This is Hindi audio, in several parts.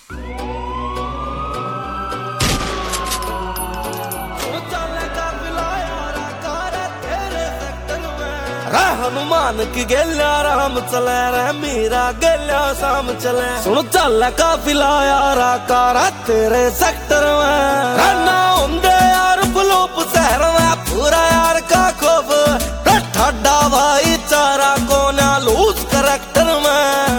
हनुमान की गेल्या राम चले रे मीरा गेल्या शाम चले सुन चल काफिला यारा कारा तेरे सेक्टर में ना होंदे यार बलोप शहर में पूरा यार का खोफ ठाडा भाईचारा को ना लूज करैक्टर में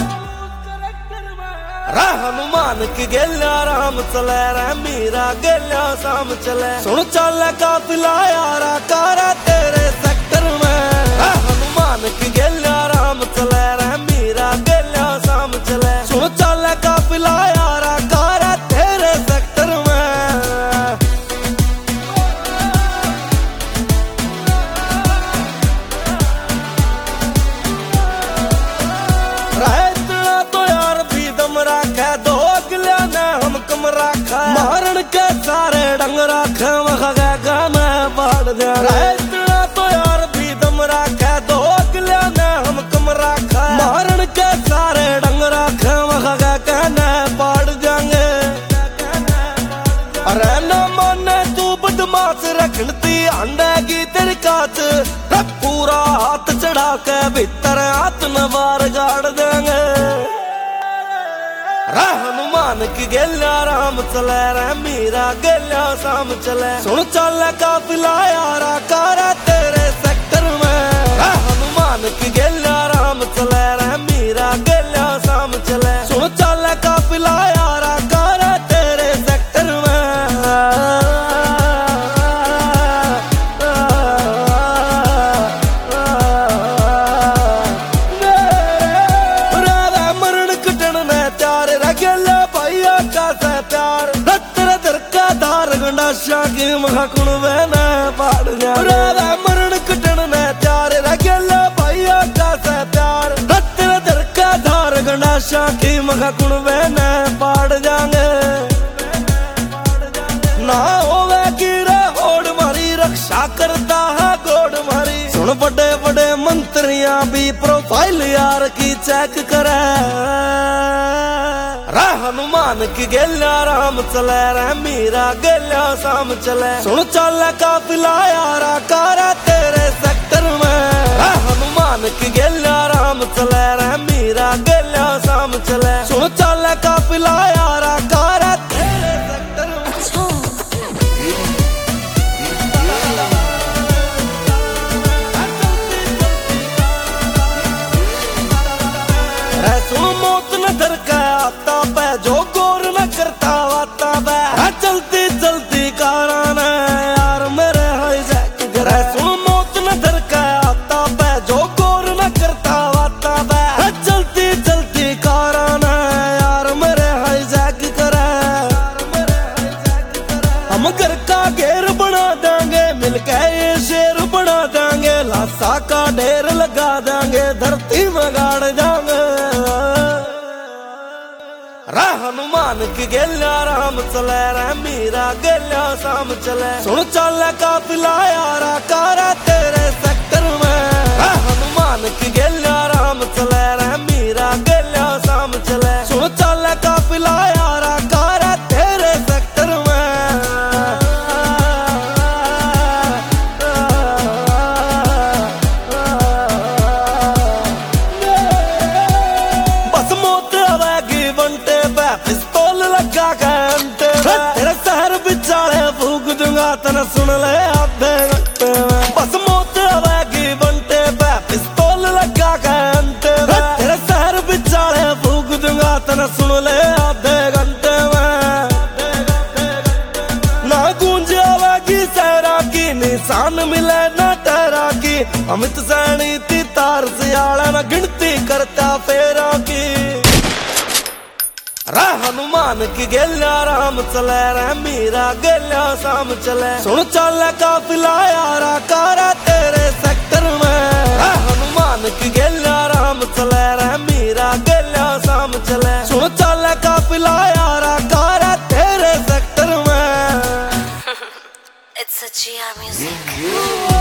हनुमान की गेल्या राम चले रे मीरा गेल्या शाम चले सुन चल काफिला यारा कारा तेरे सेक्टर में हनुमान की गेल्या राम चले रे मीरा गेल्या शाम चले सुन चल काफिला यारा कारा तेरे सेक्टर में इतना तो यार भी दम राखे दो अगले ने हम कम राखा मारण के सारे डंग राखे वह मैं बाढ़ दे इतना तो यार भी दम राखे दो अगले ने हम कम राखा मारण के सारे डंग राखे वह कहने बाढ़ जाएंगे अरे न माने तू बदमाश रखती अंडेगी तेरी काच पूरा हाथ चढ़ा के भीतर हाथ न बार गाड़ देंगे हनुमान की गेल्या राम चले रे मीरा गेल्या शाम चले सुन चल काफिला यारा कारा तेरे सेक्टर में हनुमान की गेल्या राम चले रे मीरा गेल्या शाम चले सुन चल काफिला यारा कारा तेरे सेक्टर में शाकी महाकुण बहना पाड़ जाए मरण कटन ने त्यार रगेला भैया का से प्यार तेरा दर का धार गंडा शाकी महाकुण बहना पाड़ जाएंगे ना होवे गिरे होड़ मारी रक्षा करता है गोड़ मारी सुन बड़े बड़े मंत्रियां भी प्रोफाइल यार की चेक करे हनुमान की गेल्या राम चले रे मीरा गेल्या शाम चले सुन चल काफिला यारा कारा तेरे सेक्टर में हनुमान की गेल्या राम चले रे मीरा गेल्या शाम चले सुन चल काफिला यारा कारा तेरे सेक्टर में सुन मौत न धर के आता पे जो गौर न करता वाता बे चलती चलती कारान यार मेरे हाईजैक करे सुन मौत न धर के आता पे जो गौर न करता वाता बे चलती चलती कारान यार मेरे हाईजैक करे हम घर का घेर बना देंगे मिलके ये शेर बना देंगे लाशा का ढेर लगा देंगे धरती में गाड़ जाएंगे हनुमान की गेल्या राम चले रे मीरा गेल्या शाम चले सुन चल काफिला यारा कारा तेरे सेक्टर में हनुमान की गेल्या राम चले रे मीरा गेल्या शाम चले सुन चल काफिला यारा कारा तेरे सेक्टर में बस मौत आवेगी बंटे पिस्तौल लगा घंटे तेरे शहर बिचारे फूक दूंगा तन सुन ले आधे घंटे में बस मौत आवेगी बंटे पे पिस्तौल लगा घंटे तेरे शहर बिचारे फूक दूंगा तन सुन ले आधे घंटे में ना गूंज आवेगी सहरा की निशान मिले ना टहरा की अमित सैनी ती तार सियाला ना गिनती करता फेरा की हनुमान की गेल्या राम चले रे मीरा गेल्या शाम चले सुन चल काफिला यारा कारा तेरे सेक्टर में हनुमान की गेल्या राम चले रे मीरा गेल्या शाम चले सुन चल काफिला यारा कारा तेरे सेक्टर में It's a Gia music.